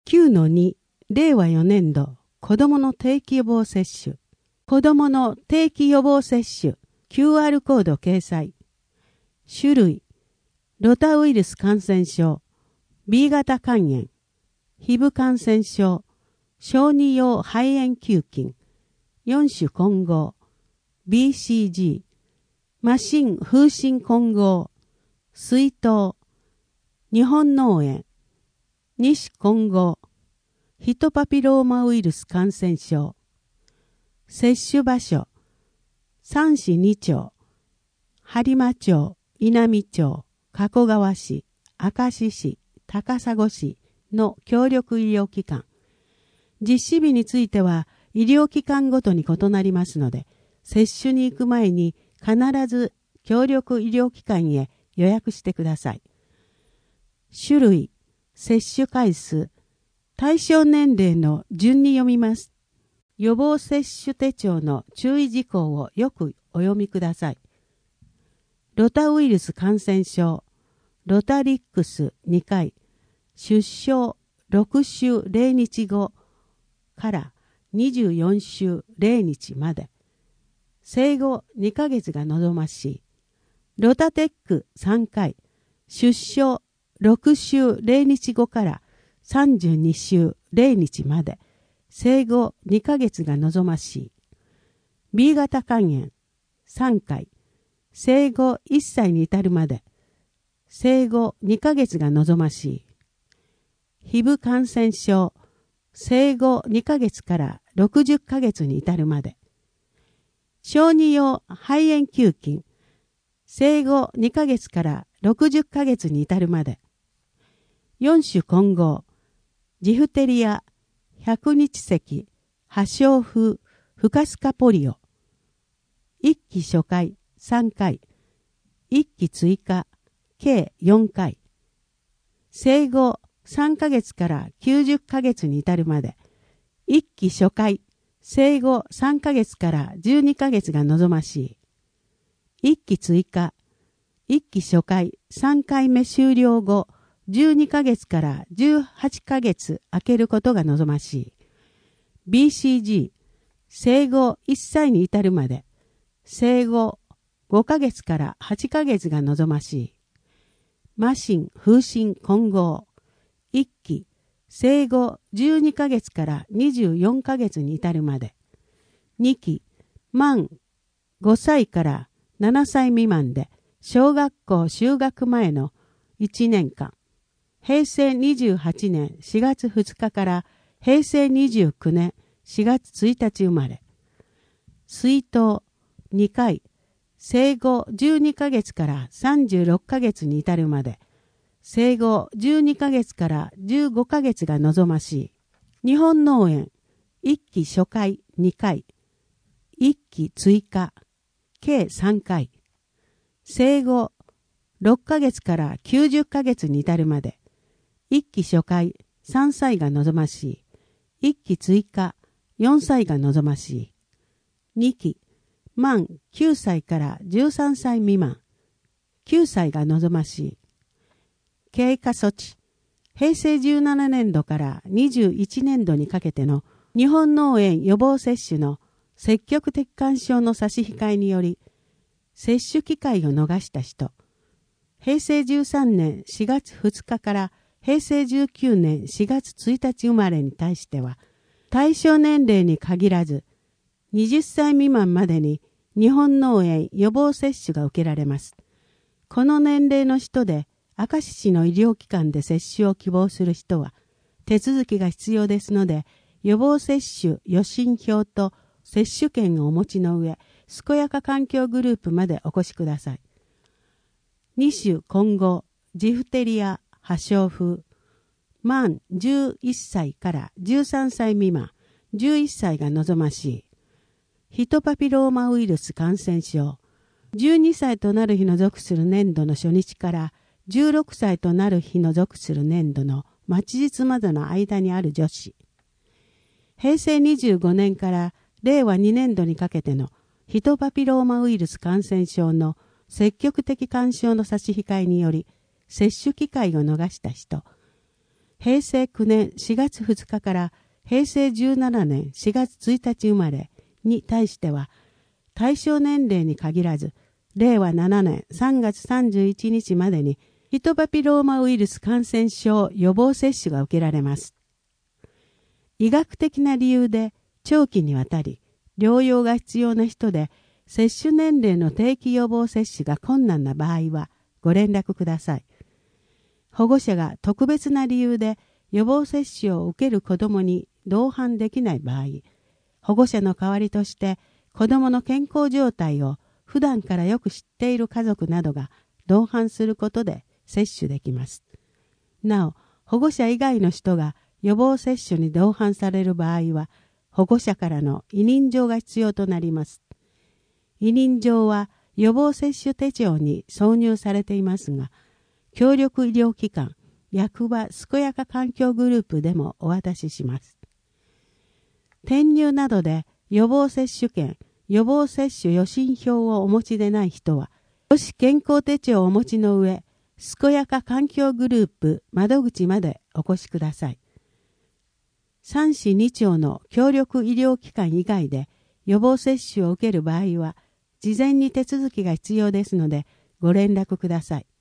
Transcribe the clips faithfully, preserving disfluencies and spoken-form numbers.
きゅうのに、れいわよねんど、子供の定期予防接種。子供の定期予防接種、キューアール コード掲載。種類、ロタウイルス感染症、ビー 型肝炎、ヒブ感染症、小児用肺炎球菌、よん種混合、ビーシージー、マシン風疹混合、水痘、日本脳炎、に種混合、ヒトパピローマウイルス感染症。接種場所、三市二町、播磨町、稲美町、加古川市、明石市、高砂市の協力医療機関。実施日については医療機関ごとに異なりますので、接種に行く前に必ず協力医療機関へ予約してください。種類、接種回数、対象年齢の順に読みます。予防接種手帳の注意事項をよくお読みください。ロタウイルス感染症、ロタリックスにかい、出生ろくしゅうぜろにちごからにじゅうよんしゅうぜろにちまで、生後にかげつが望ましい。ロタテックさんかい、出生ろくしゅうぜろにちごからさんじゅうにしゅうぜろにちまで、生後にかげつが望ましい。ビー 型肝炎さんかい、生後いっさいに至るまで、生後にかげつが望ましい。ヒブ感染症、生後にかげつからろくじゅっかげつに至るまで。小児用肺炎球菌、生後にかげつからろくじゅっかげつに至るまで。よん種混合、ジフテリア、百日咳、破傷風、不活化ポリオ。いっき初回さんかい、いっき追加、計よんかい。生後さんかげつからきゅうじゅっかげつに至るまで。いっき初回、生後さんかげつからじゅうにかげつが望ましい。いっき追加、いっき初回さんかいめ終了後、じゅうにかげつからじゅうはちかげつ空けることが望ましい。ビーシージー、生後いっさいに至るまで、生後ごかげつからはちかげつが望ましい。マシン風疹混合、いっき、生後じゅうにかげつからにじゅうよんかげつに至るまで。にき、満ごさいからななさい未満で、小学校就学前のいちねんかん。へいせいにじゅうはちねんしがつふつかからへいせいにじゅうきゅうねんしがつついたち生まれ。水痘にかい、生後じゅうにかげつからさんじゅうろっかげつに至るまで。生後じゅうにかげつからじゅうごかげつが望ましい。日本脳炎、いっき初回にかい、いっき追加、計さんかい。生後ろっかげつからきゅうじゅっかげつに至るまで。いっき初回さんさいが望ましい。いっき追加よんさいが望ましい。にき、満きゅうさいからじゅうさんさい未満。きゅうさいが望ましい。経過措置。へいせいじゅうななねんどからにじゅういちねんどにかけての日本脳炎予防接種の積極的勧奨の差し控えにより、接種機会を逃した人、へいせいじゅうさんねんしがつふつかからへいせいじゅうきゅうねんしがつついたち生まれに対しては、対象年齢に限らず、はたち未満までに日本脳炎予防接種が受けられます。この年齢の人で、明石市の医療機関で接種を希望する人は、手続きが必要ですので、予防接種予診票と接種券をお持ちの上、健やか環境グループまでお越しください。に種混合、ジフテリア、破傷風、満じゅういっさいからじゅうさんさい未満、じゅういっさいが望ましい。ヒトパピローマウイルス感染症、じゅうにさいとなる日の属する年度の初日からじゅうろくさいとなる日の属する年度の末日までの間にある女子。へいせいにじゅうごねんかられいわにねんどにかけてのヒトパピローマウイルス感染症の積極的勧奨の差し控えにより接種機会を逃した人。 へいせいきゅうねんしがつふつかからへいせいじゅうななねんしがつついたち生まれに対しては、対象年齢に限らず、れいわななねんさんがつさんじゅういちにちまでにヒトパピローマウイルス感染症予防接種が受けられます。医学的な理由で長期にわたり療養が必要な人で接種年齢の定期予防接種が困難な場合はご連絡ください。保護者が特別な理由で予防接種を受ける子どもに同伴できない場合、保護者の代わりとして子どもの健康状態を普段からよく知っている家族などが同伴することで接種できます。なお、保護者以外の人が予防接種に同伴される場合は、保護者からの委任状が必要となります。委任状は予防接種手帳に挿入されていますが、協力医療機関、役場健やか環境グループでもお渡しします。転入などで予防接種券、予防接種予診票をお持ちでない人は、母子健康手帳をお持ちの上、健やか環境グループ窓口までお越しください。三市二町の協力医療機関以外で予防接種を受ける場合は、事前に手続きが必要ですので、ご連絡ください。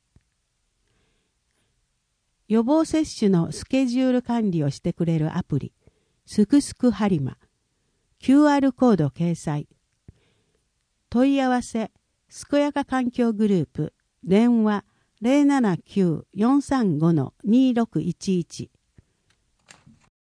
予防接種のスケジュール管理をしてくれるアプリ、すくすくはりま。キューアール コード掲載。問い合わせ、健やか環境グループ、電話 ゼロななきゅう よんさんご にろくいちいち。